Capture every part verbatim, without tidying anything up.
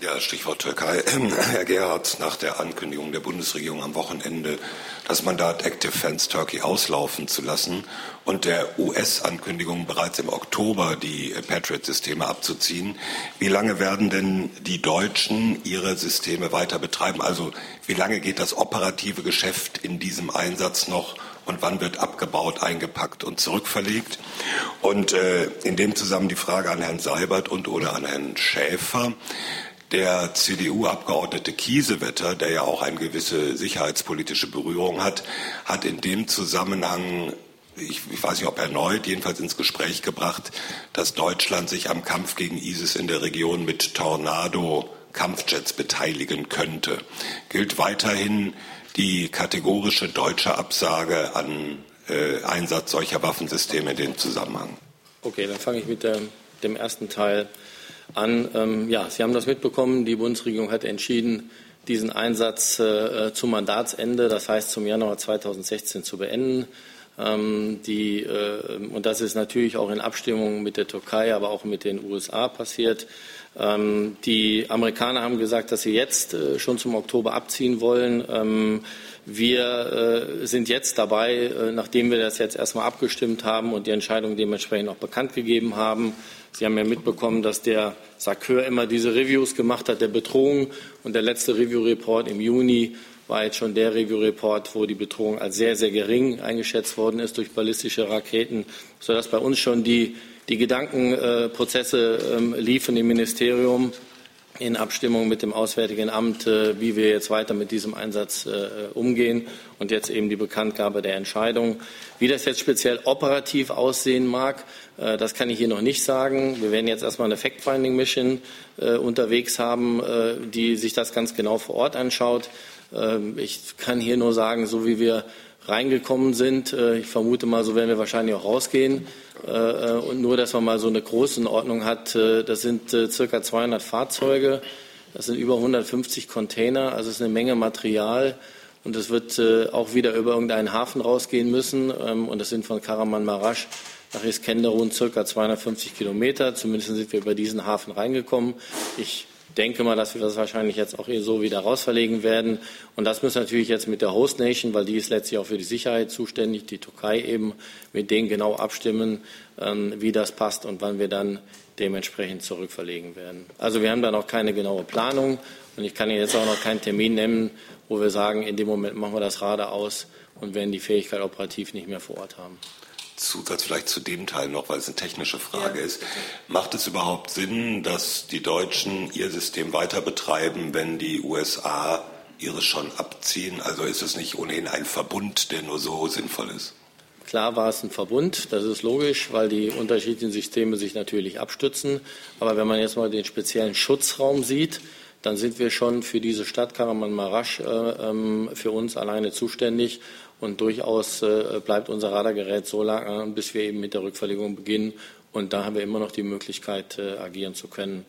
Ja, Stichwort Türkei. Herr Gerhardt, nach der Ankündigung der Bundesregierung am Wochenende, das Mandat Active Fence Turkey auslaufen zu lassen und der U S-Ankündigung bereits im Oktober die Patriot-Systeme abzuziehen, wie lange werden denn die Deutschen ihre Systeme weiter betreiben? Also wie lange geht das operative Geschäft in diesem Einsatz noch? Und wann wird abgebaut, eingepackt und zurückverlegt? Und äh, in dem Zusammenhang die Frage an Herrn Seibert und oder an Herrn Schäfer. Der C D U-Abgeordnete Kiesewetter, der ja auch eine gewisse sicherheitspolitische Berührung hat, hat in dem Zusammenhang, ich, ich weiß nicht, ob erneut, jedenfalls ins Gespräch gebracht, dass Deutschland sich am Kampf gegen ISIS in der Region mit Tornado-Kampfjets beteiligen könnte. Gilt weiterhin die kategorische deutsche Absage an äh, Einsatz solcher Waffensysteme in dem Zusammenhang? Okay, dann fange ich mit der, dem ersten Teil an. Ähm, ja, Sie haben das mitbekommen. Die Bundesregierung hat entschieden, diesen Einsatz äh, zum Mandatsende, das heißt zum Januar zweitausendsechzehn, zu beenden. Ähm, die, äh, und das ist natürlich auch in Abstimmung mit der Türkei, aber auch mit den U S A passiert. Ähm, die Amerikaner haben gesagt, dass sie jetzt äh, schon zum Oktober abziehen wollen. Ähm, wir äh, sind jetzt dabei, äh, nachdem wir das jetzt erstmal abgestimmt haben und die Entscheidung dementsprechend auch bekannt gegeben haben. Sie haben ja mitbekommen, dass der SACEUR immer diese Reviews gemacht hat der Bedrohung. Und der letzte Review-Report im Juni war jetzt schon der Review-Report, wo die Bedrohung als sehr, sehr gering eingeschätzt worden ist durch ballistische Raketen, sodass bei uns schon die, die Gedankenprozesse ähm, liefen im Ministerium in Abstimmung mit dem Auswärtigen Amt, äh, wie wir jetzt weiter mit diesem Einsatz äh, umgehen und jetzt eben die Bekanntgabe der Entscheidung. Wie das jetzt speziell operativ aussehen mag, äh, das kann ich hier noch nicht sagen. Wir werden jetzt erstmal eine Fact-Finding-Mission äh, unterwegs haben, äh, die sich das ganz genau vor Ort anschaut. Äh, ich kann hier nur sagen, so wie wir reingekommen sind, äh, ich vermute mal, so werden wir wahrscheinlich auch rausgehen. Äh, und nur, dass man mal so eine Größenordnung hat, äh, das sind äh, circa zweihundert Fahrzeuge, das sind über hundertfünfzig Container, also es ist eine Menge Material und es wird äh, auch wieder über irgendeinen Hafen rausgehen müssen ähm, und das sind von Kahramanmaraş nach Iskenderun circa zweihundertfünfzig Kilometer, zumindest sind wir über diesen Hafen reingekommen. Ich denke mal, dass wir das wahrscheinlich jetzt auch so wieder rausverlegen werden. Und das müssen natürlich jetzt mit der Host Nation, weil die ist letztlich auch für die Sicherheit zuständig, die Türkei eben, mit denen genau abstimmen, ähm, wie das passt und wann wir dann dementsprechend zurückverlegen werden. Also wir haben da noch keine genaue Planung und ich kann Ihnen jetzt auch noch keinen Termin nennen, wo wir sagen, in dem Moment machen wir das Radar aus und werden die Fähigkeit operativ nicht mehr vor Ort haben. Zusatz vielleicht zu dem Teil noch, weil es eine technische Frage ja. ist. Macht es überhaupt Sinn, dass die Deutschen ihr System weiter betreiben, wenn die U S A ihres schon abziehen? Also ist es nicht ohnehin ein Verbund, der nur so sinnvoll ist? Klar war es ein Verbund, das ist logisch, weil die unterschiedlichen Systeme sich natürlich abstützen. Aber wenn man jetzt mal den speziellen Schutzraum sieht, dann sind wir schon für diese Stadt Kahramanmaraş äh, für uns alleine zuständig. Und durchaus äh, bleibt unser Radargerät so lange, bis wir eben mit der Rückverlegung beginnen. Und da haben wir immer noch die Möglichkeit, äh, agieren zu können.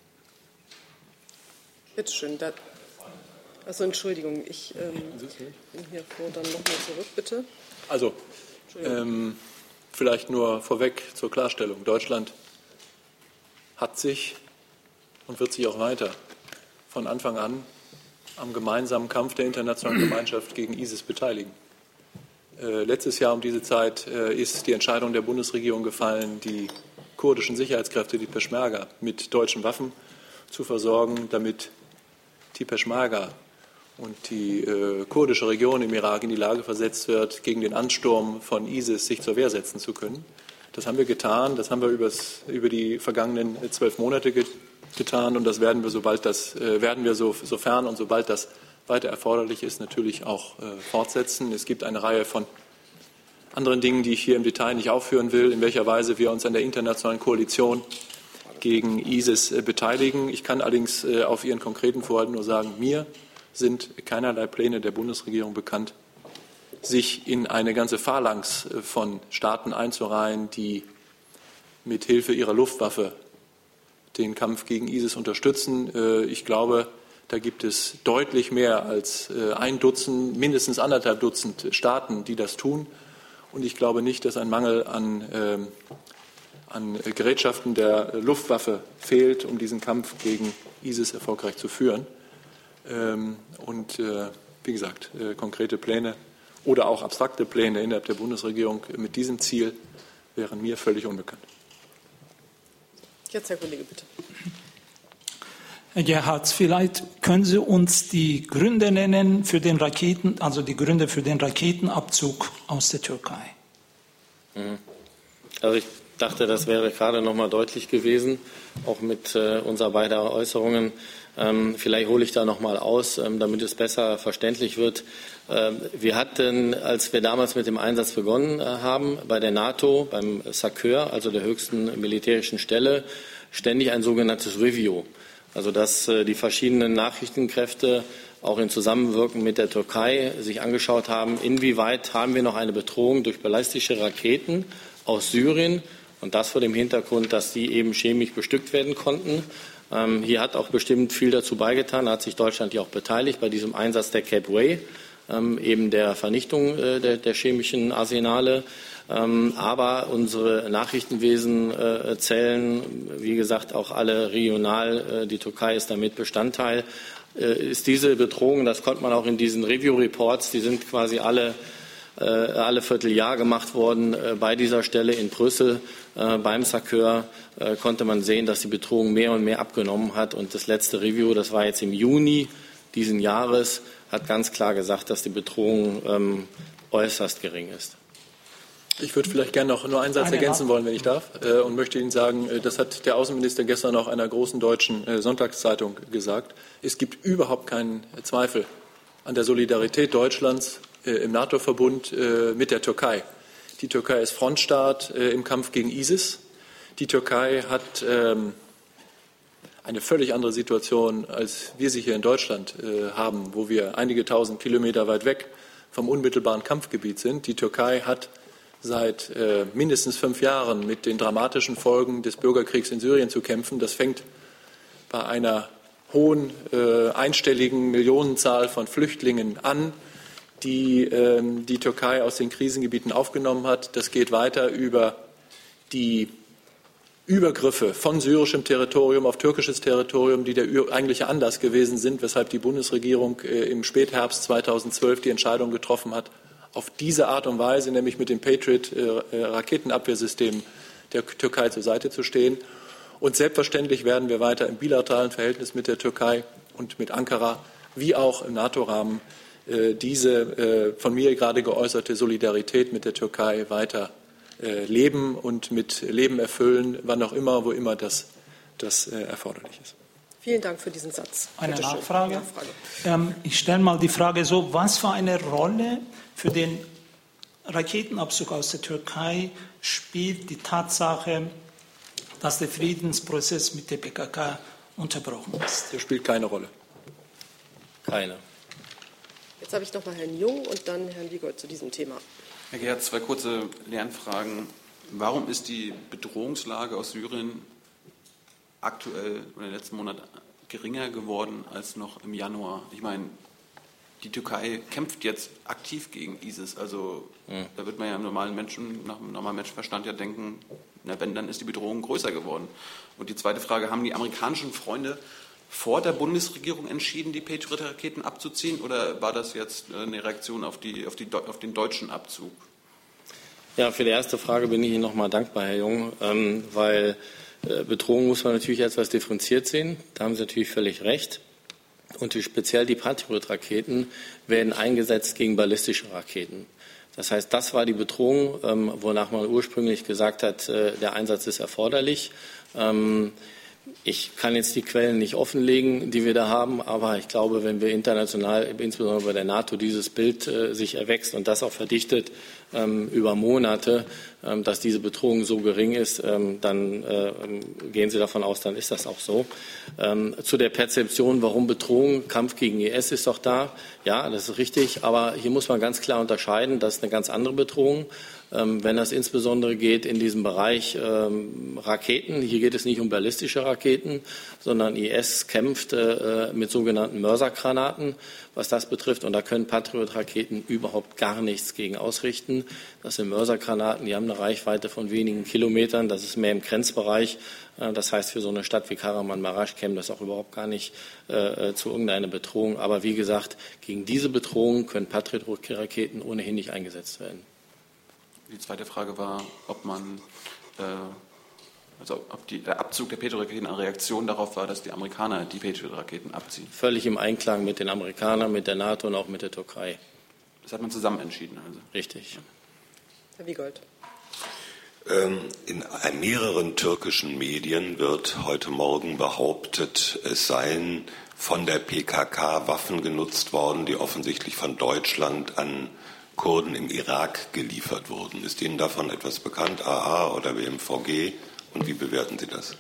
Bitte schön. Da, also Entschuldigung, ich ähm, bin hier vor, dann nochmal zurück, bitte. Also ähm, vielleicht nur vorweg zur Klarstellung. Deutschland hat sich und wird sich auch weiter von Anfang an am gemeinsamen Kampf der internationalen Gemeinschaft gegen ISIS beteiligen. Äh, letztes Jahr um diese Zeit äh, ist die Entscheidung der Bundesregierung gefallen, die kurdischen Sicherheitskräfte, die Peschmerga, mit deutschen Waffen zu versorgen, damit die Peschmerga und die äh, kurdische Region im Irak in die Lage versetzt wird, gegen den Ansturm von ISIS sich zur Wehr setzen zu können. Das haben wir getan, das haben wir übers, über die vergangenen zwölf Monate get, getan und das werden wir, sobald das, äh, werden wir so, sofern und sobald das weiter erforderlich ist, natürlich auch äh, fortsetzen. Es gibt eine Reihe von anderen Dingen, die ich hier im Detail nicht aufführen will, in welcher Weise wir uns an der internationalen Koalition gegen ISIS äh, beteiligen. Ich kann allerdings äh, auf Ihren konkreten Vorhalt nur sagen, mir sind keinerlei Pläne der Bundesregierung bekannt, sich in eine ganze Phalanx äh, von Staaten einzureihen, die mit Hilfe ihrer Luftwaffe den Kampf gegen ISIS unterstützen. Äh, ich glaube, da gibt es deutlich mehr als ein Dutzend, mindestens anderthalb Dutzend Staaten, die das tun. Und ich glaube nicht, dass ein Mangel an äh, an Gerätschaften der Luftwaffe fehlt, um diesen Kampf gegen ISIS erfolgreich zu führen. Und wie gesagt, konkrete Pläne oder auch abstrakte Pläne innerhalb der Bundesregierung mit diesem Ziel wären mir völlig unbekannt. Jetzt Herr Kollege, bitte. Herr Gerhardt, vielleicht können Sie uns die Gründe nennen für den Raketen, also die Gründe für den Raketenabzug aus der Türkei. Also ich dachte, das wäre gerade noch mal deutlich gewesen, auch mit äh, unserer beider Äußerungen. Ähm, vielleicht hole ich da noch mal aus, ähm, damit es besser verständlich wird. Ähm, wir hatten, als wir damals mit dem Einsatz begonnen äh, haben, bei der NATO, beim SACEUR, also der höchsten militärischen Stelle, ständig ein sogenanntes Review. Also dass äh, die verschiedenen Nachrichtenkräfte auch in Zusammenwirken mit der Türkei sich angeschaut haben, inwieweit haben wir noch eine Bedrohung durch ballistische Raketen aus Syrien, und das vor dem Hintergrund, dass die eben chemisch bestückt werden konnten. Ähm, hier hat auch bestimmt viel dazu beigetan, da hat sich Deutschland ja auch beteiligt bei diesem Einsatz der Cape Way, ähm, eben der Vernichtung äh, der, der chemischen Arsenale. Ähm, aber unsere Nachrichtenwesen äh, zählen, wie gesagt, auch alle regional. Äh, die Türkei ist damit Bestandteil. Äh, ist diese Bedrohung, das konnte man auch in diesen Review-Reports, die sind quasi alle alle Vierteljahr gemacht worden. Bei dieser Stelle in Brüssel beim SACEUR konnte man sehen, dass die Bedrohung mehr und mehr abgenommen hat. Und das letzte Review, das war jetzt im Juni diesen Jahres, hat ganz klar gesagt, dass die Bedrohung ähm, äußerst gering ist. Ich würde vielleicht gerne noch nur einen Satz ergänzen wollen, wenn ich darf, äh, und möchte Ihnen sagen, äh, das hat der Außenminister gestern auch einer großen deutschen äh, Sonntagszeitung gesagt. Es gibt überhaupt keinen Zweifel an der Solidarität Deutschlands im NATO-Verbund äh, mit der Türkei. Die Türkei ist Frontstaat äh, im Kampf gegen ISIS. Die Türkei hat ähm, eine völlig andere Situation, als wir sie hier in Deutschland äh, haben, wo wir einige tausend Kilometer weit weg vom unmittelbaren Kampfgebiet sind. Die Türkei hat seit äh, mindestens fünf Jahren mit den dramatischen Folgen des Bürgerkriegs in Syrien zu kämpfen. Das fängt bei einer hohen äh, einstelligen Millionenzahl von Flüchtlingen an, die ähm, die Türkei aus den Krisengebieten aufgenommen hat. Das geht weiter über die Übergriffe von syrischem Territorium auf türkisches Territorium, die der eigentliche Anlass gewesen sind, weshalb die Bundesregierung äh, im Spätherbst zweitausendzwölf die Entscheidung getroffen hat, auf diese Art und Weise, nämlich mit dem Patriot-Raketenabwehrsystem äh, der Türkei zur Seite zu stehen. Und selbstverständlich werden wir weiter im bilateralen Verhältnis mit der Türkei und mit Ankara wie auch im NATO-Rahmen diese von mir gerade geäußerte Solidarität mit der Türkei weiter leben und mit Leben erfüllen, wann auch immer, wo immer das, das erforderlich ist. Vielen Dank für diesen Satz. Eine Nachfrage. Nachfrage. Ähm, ich stelle mal die Frage so, was für eine Rolle für den Raketenabzug aus der Türkei spielt die Tatsache, dass der Friedensprozess mit der P K K unterbrochen ist? Der spielt keine Rolle. Keine. Jetzt habe ich noch mal Herrn Jung und dann Herrn Wiegold zu diesem Thema. Herr Gerhardt, zwei kurze Lernfragen. Warum ist die Bedrohungslage aus Syrien aktuell in den letzten Monaten geringer geworden als noch im Januar? Ich meine, die Türkei kämpft jetzt aktiv gegen ISIS. Also mhm. da wird man ja im normalen Menschen, nach dem normalen Menschenverstand ja denken, na wenn, dann ist die Bedrohung größer geworden. Und die zweite Frage, haben die amerikanischen Freunde vor der Bundesregierung entschieden, die Patriot-Raketen abzuziehen, oder war das jetzt eine Reaktion auf, die, auf, die, auf den deutschen Abzug? Ja, für die erste Frage bin ich Ihnen noch mal dankbar, Herr Jung, ähm, weil äh, Bedrohung muss man natürlich etwas differenziert sehen. Da haben Sie natürlich völlig recht. Und die, speziell die Patriot-Raketen werden eingesetzt gegen ballistische Raketen. Das heißt, das war die Bedrohung, ähm, wonach man ursprünglich gesagt hat, äh, der Einsatz ist erforderlich. Ähm, Ich kann jetzt die Quellen nicht offenlegen, die wir da haben, aber ich glaube, wenn wir international, insbesondere bei der NATO, dieses Bild äh, sich erwächst und das auch verdichtet ähm, über Monate, ähm, dass diese Bedrohung so gering ist, ähm, dann äh, gehen Sie davon aus, dann ist das auch so. Ähm, zu der Perzeption, warum Bedrohung, Kampf gegen I S ist doch da. Ja, das ist richtig, aber hier muss man ganz klar unterscheiden, das ist eine ganz andere Bedrohung. Ähm, wenn das insbesondere geht in diesem Bereich ähm, Raketen, hier geht es nicht um ballistische Raketen, sondern I S kämpft äh, mit sogenannten Mörsergranaten, was das betrifft. Und da können Patriot-Raketen überhaupt gar nichts gegen ausrichten. Raketen. Das sind Mörsergranaten, die haben eine Reichweite von wenigen Kilometern. Das ist mehr im Grenzbereich. Das heißt, für so eine Stadt wie Kahramanmaraş käme das auch überhaupt gar nicht äh, zu irgendeiner Bedrohung. Aber wie gesagt, gegen diese Bedrohung können Patriot-Raketen ohnehin nicht eingesetzt werden. Die zweite Frage war, ob man, äh, also ob die, der Abzug der Patriot-Raketen eine Reaktion darauf war, dass die Amerikaner die Patriot-Raketen abziehen. Völlig im Einklang mit den Amerikanern, mit der NATO und auch mit der Türkei. Das hat man zusammen entschieden, also. Richtig. Herr Wiegold. In mehreren türkischen Medien wird heute Morgen behauptet, es seien von der P K K Waffen genutzt worden, die offensichtlich von Deutschland an Kurden im Irak geliefert wurden. Ist Ihnen davon etwas bekannt, A A oder B M V G? Und wie bewerten Sie das?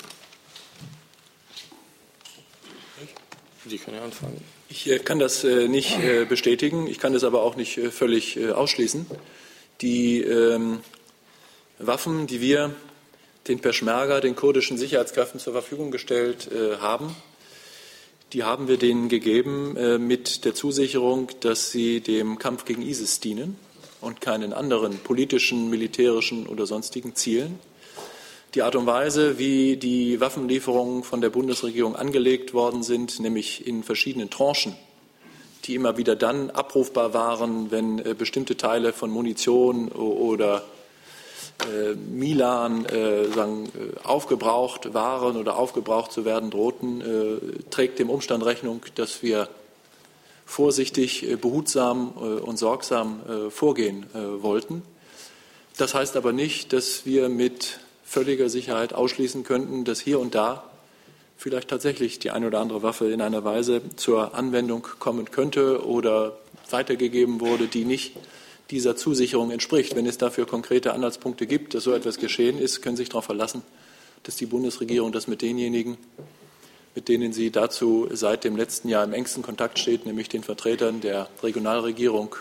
Sie können ja anfangen. Ich äh, kann das äh, nicht äh, bestätigen, ich kann das aber auch nicht äh, völlig äh, ausschließen. Die ähm, Waffen, die wir den Peschmerga, den kurdischen Sicherheitskräften zur Verfügung gestellt äh, haben, die haben wir denen gegeben äh, mit der Zusicherung, dass sie dem Kampf gegen ISIS dienen und keinen anderen politischen, militärischen oder sonstigen Zielen. Die Art und Weise, wie die Waffenlieferungen von der Bundesregierung angelegt worden sind, nämlich in verschiedenen Tranchen, die immer wieder dann abrufbar waren, wenn äh, bestimmte Teile von Munition oder äh, Milan äh, sagen, äh, aufgebraucht waren oder aufgebraucht zu werden drohten, äh, trägt dem Umstand Rechnung, dass wir vorsichtig, äh, behutsam äh, und sorgsam äh, vorgehen äh, wollten. Das heißt aber nicht, dass wir mit völliger Sicherheit ausschließen könnten, dass hier und da vielleicht tatsächlich die eine oder andere Waffe in einer Weise zur Anwendung kommen könnte oder weitergegeben wurde, die nicht dieser Zusicherung entspricht. Wenn es dafür konkrete Anhaltspunkte gibt, dass so etwas geschehen ist, können Sie sich darauf verlassen, dass die Bundesregierung das mit denjenigen, mit denen sie dazu seit dem letzten Jahr im engsten Kontakt steht, nämlich den Vertretern der Regionalregierung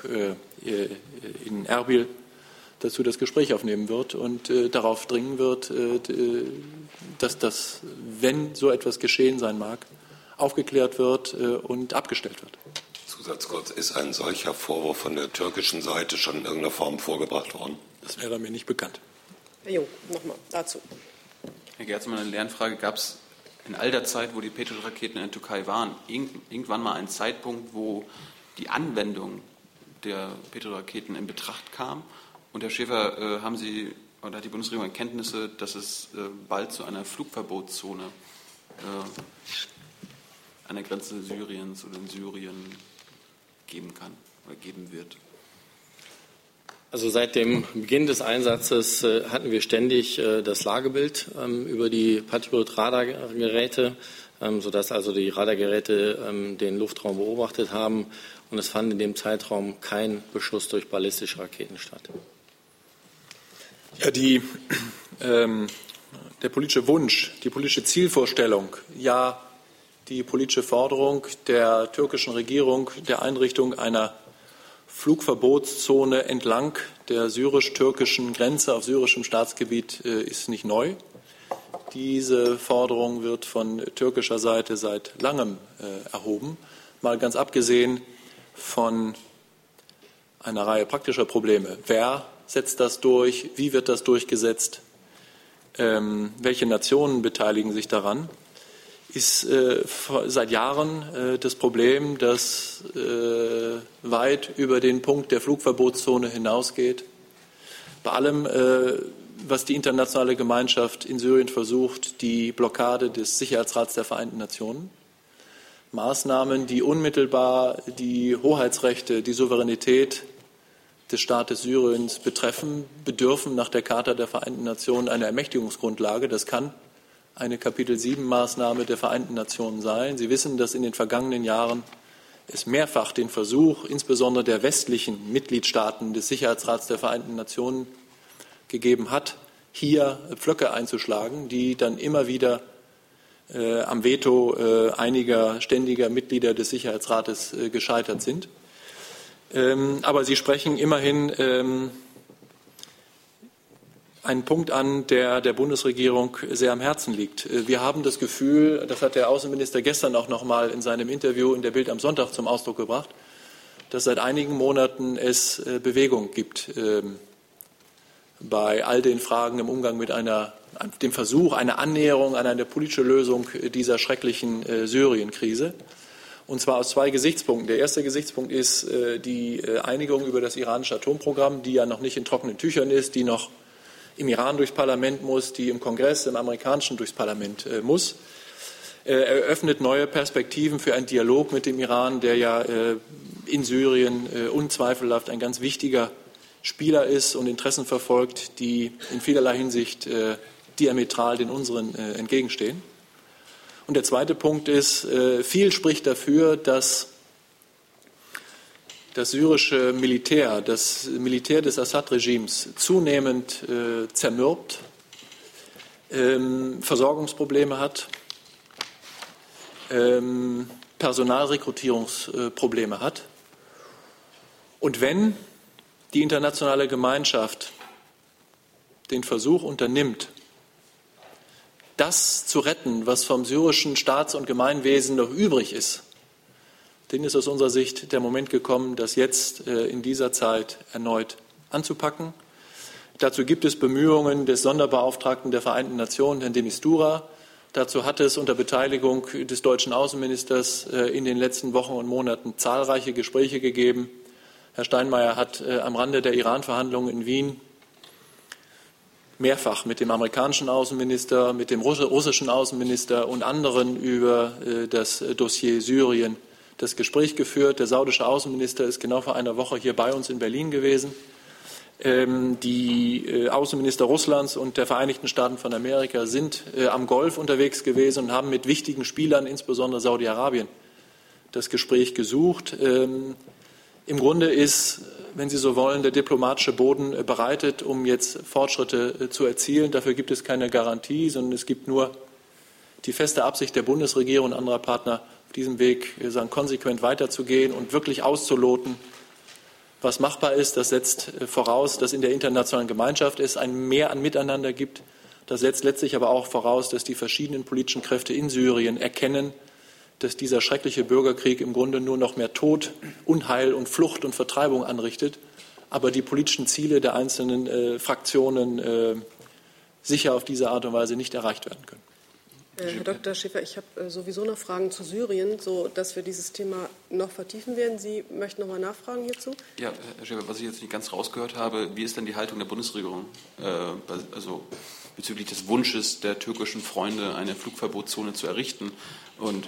in Erbil, dazu das Gespräch aufnehmen wird und äh, darauf dringen wird, äh, dass das, wenn so etwas geschehen sein mag, aufgeklärt wird äh, und abgestellt wird. Zusatz kurz, ist ein solcher Vorwurf von der türkischen Seite schon in irgendeiner Form vorgebracht worden? Das wäre mir nicht bekannt. Herr Jung, nochmal dazu. Herr Gertzmann, eine Lernfrage. Gab es in all der Zeit, wo die Patriot-Raketen in der Türkei waren, irgendwann mal einen Zeitpunkt, wo die Anwendung der Patriot-Raketen in Betracht kam? Und Herr Schäfer, äh, haben Sie oder hat die Bundesregierung Erkenntnisse, dass es äh, bald zu einer Flugverbotszone äh, an der Grenze Syriens oder in Syrien geben kann oder geben wird? Also seit dem Beginn des Einsatzes äh, hatten wir ständig äh, das Lagebild ähm, über die Patriot-Radargeräte, ähm, sodass also die Radargeräte ähm, den Luftraum beobachtet haben. Und es fand in dem Zeitraum kein Beschuss durch ballistische Raketen statt. Ja, die, ähm, der politische Wunsch, die politische Zielvorstellung, ja, die politische Forderung der türkischen Regierung der Einrichtung einer Flugverbotszone entlang der syrisch-türkischen Grenze auf syrischem Staatsgebiet äh, ist nicht neu. Diese Forderung wird von türkischer Seite seit langem äh, erhoben, mal ganz abgesehen von einer Reihe praktischer Probleme. Wer setzt das durch? Wie wird das durchgesetzt? Ähm, welche Nationen beteiligen sich daran? Ist äh, seit Jahren äh, das Problem, das äh, weit über den Punkt der Flugverbotszone hinausgeht. Bei allem, äh, was die internationale Gemeinschaft in Syrien versucht, die Blockade des Sicherheitsrats der Vereinten Nationen. Maßnahmen, die unmittelbar die Hoheitsrechte, die Souveränität des Staates Syriens betreffen, bedürfen nach der Charta der Vereinten Nationen einer Ermächtigungsgrundlage. Das kann eine Kapitel sieben Maßnahme der Vereinten Nationen sein. Sie wissen, dass in den vergangenen Jahren es mehrfach den Versuch, insbesondere der westlichen Mitgliedstaaten des Sicherheitsrats der Vereinten Nationen gegeben hat, hier Pflöcke einzuschlagen, die dann immer wieder äh, am Veto äh, einiger ständiger Mitglieder des Sicherheitsrates äh, gescheitert sind. Ähm, aber Sie sprechen immerhin ähm, einen Punkt an, der der Bundesregierung sehr am Herzen liegt. Wir haben das Gefühl, das hat der Außenminister gestern auch noch mal in seinem Interview in der Bild am Sonntag zum Ausdruck gebracht, dass seit einigen Monaten es äh, Bewegung gibt ähm, bei all den Fragen im Umgang mit einer, dem Versuch einer Annäherung an eine politische Lösung dieser schrecklichen äh, Syrien-Krise. Und zwar aus zwei Gesichtspunkten. Der erste Gesichtspunkt ist äh, die äh, Einigung über das iranische Atomprogramm, die ja noch nicht in trockenen Tüchern ist, die noch im Iran durchs Parlament muss, die im Kongress, im amerikanischen durchs Parlament äh, muss. Äh, eröffnet neue Perspektiven für einen Dialog mit dem Iran, der ja äh, in Syrien äh, unzweifelhaft ein ganz wichtiger Spieler ist und Interessen verfolgt, die in vielerlei Hinsicht äh, diametral den unseren äh, entgegenstehen. Und der zweite Punkt ist, äh, viel spricht dafür, dass das syrische Militär, das Militär des Assad-Regimes zunehmend äh, zermürbt, ähm, Versorgungsprobleme hat, ähm, Personalrekrutierungsprobleme hat. Und wenn die internationale Gemeinschaft den Versuch unternimmt, das zu retten, was vom syrischen Staats- und Gemeinwesen noch übrig ist, dann ist aus unserer Sicht der Moment gekommen, das jetzt äh, in dieser Zeit erneut anzupacken. Dazu gibt es Bemühungen des Sonderbeauftragten der Vereinten Nationen, Herrn de Mistura. Dazu hat es unter Beteiligung des deutschen Außenministers äh, in den letzten Wochen und Monaten zahlreiche Gespräche gegeben. Herr Steinmeier hat äh, am Rande der Iran-Verhandlungen in Wien mehrfach mit dem amerikanischen Außenminister, mit dem russischen Außenminister und anderen über äh, das Dossier Syrien das Gespräch geführt. Der saudische Außenminister ist genau vor einer Woche hier bei uns in Berlin gewesen. Ähm, die äh, Außenminister Russlands und der Vereinigten Staaten von Amerika sind äh, am Golf unterwegs gewesen und haben mit wichtigen Spielern, insbesondere Saudi-Arabien, das Gespräch gesucht. Ähm, Im Grunde ist, wenn Sie so wollen, der diplomatische Boden äh, bereitet, um jetzt Fortschritte äh, zu erzielen. Dafür gibt es keine Garantie, sondern es gibt nur die feste Absicht der Bundesregierung und anderer Partner, auf diesem Weg äh, sagen, konsequent weiterzugehen und wirklich auszuloten, was machbar ist. Das setzt äh, voraus, dass in der internationalen Gemeinschaft es ein Mehr an Miteinander gibt. Das setzt letztlich aber auch voraus, dass die verschiedenen politischen Kräfte in Syrien erkennen, dass dieser schreckliche Bürgerkrieg im Grunde nur noch mehr Tod, Unheil und Flucht und Vertreibung anrichtet, aber die politischen Ziele der einzelnen äh, Fraktionen äh, sicher auf diese Art und Weise nicht erreicht werden können. Herr Doktor Schäfer, ich habe äh, sowieso noch Fragen zu Syrien, so dass wir dieses Thema noch vertiefen werden. Sie möchten noch mal nachfragen hierzu? Ja, Herr Schäfer, was ich jetzt nicht ganz rausgehört habe, wie ist denn die Haltung der Bundesregierung, äh, also bezüglich des Wunsches der türkischen Freunde, eine Flugverbotszone zu errichten? Und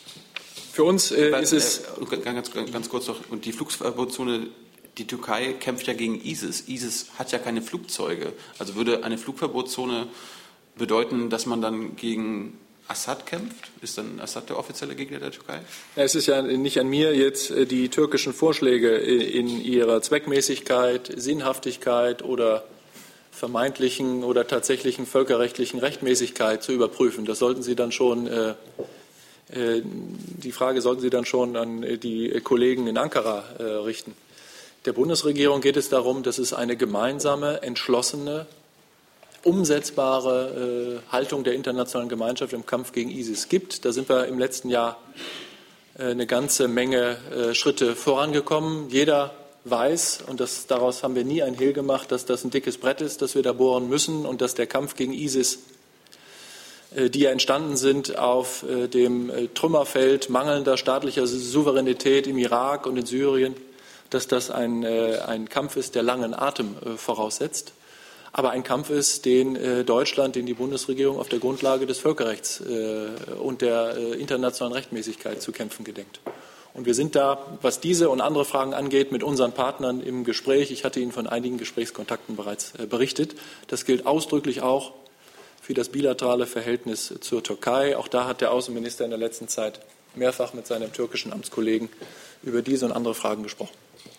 für uns äh, ist es äh, ganz, ganz, ganz kurz noch, und die Flugverbotszone, die Türkei kämpft ja gegen ISIS. ISIS hat ja keine Flugzeuge. Also würde eine Flugverbotszone bedeuten, dass man dann gegen Assad kämpft? Ist dann Assad der offizielle Gegner der Türkei? Ja, es ist ja nicht an mir, jetzt die türkischen Vorschläge in ihrer Zweckmäßigkeit, Sinnhaftigkeit oder vermeintlichen oder tatsächlichen völkerrechtlichen Rechtmäßigkeit zu überprüfen. Das sollten Sie dann schon, äh, äh, die Frage sollten Sie dann schon an die Kollegen in Ankara äh, richten. Der Bundesregierung geht es darum, dass es eine gemeinsame, entschlossene, umsetzbare äh, Haltung der internationalen Gemeinschaft im Kampf gegen ISIS gibt. Da sind wir im letzten Jahr äh, eine ganze Menge äh, Schritte vorangekommen. Jeder weiß, und das, daraus haben wir nie ein Hehl gemacht, dass das ein dickes Brett ist, das wir da bohren müssen und dass der Kampf gegen ISIS, äh, die ja entstanden sind auf äh, dem äh, Trümmerfeld mangelnder staatlicher Souveränität im Irak und in Syrien, dass das ein, äh, ein Kampf ist, der langen Atem äh, voraussetzt. Aber ein Kampf ist, den äh, Deutschland, den die Bundesregierung auf der Grundlage des Völkerrechts äh, und der äh, internationalen Rechtmäßigkeit zu kämpfen gedenkt. Und wir sind da, was diese und andere Fragen angeht, mit unseren Partnern im Gespräch. Ich hatte Ihnen von einigen Gesprächskontakten bereits äh, berichtet. Das gilt ausdrücklich auch für das bilaterale Verhältnis zur Türkei. Auch da hat der Außenminister in der letzten Zeit mehrfach mit seinem türkischen Amtskollegen über diese und andere Fragen gesprochen.